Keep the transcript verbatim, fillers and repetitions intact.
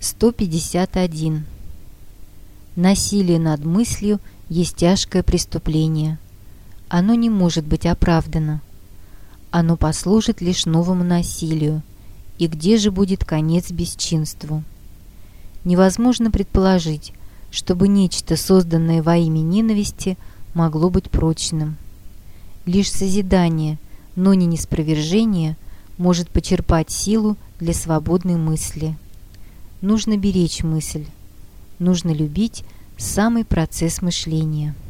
сто пятьдесят один. Насилие над мыслью есть тяжкое преступление. Оно не может быть оправдано. Оно послужит лишь новому насилию. И где же будет конец бесчинству? Невозможно предположить, чтобы нечто, созданное во имя ненависти, могло быть прочным. Лишь созидание, но не ниспровержение, может почерпать силу для свободной мысли. Нужно беречь мысль. Нужно любить самый процесс мышления.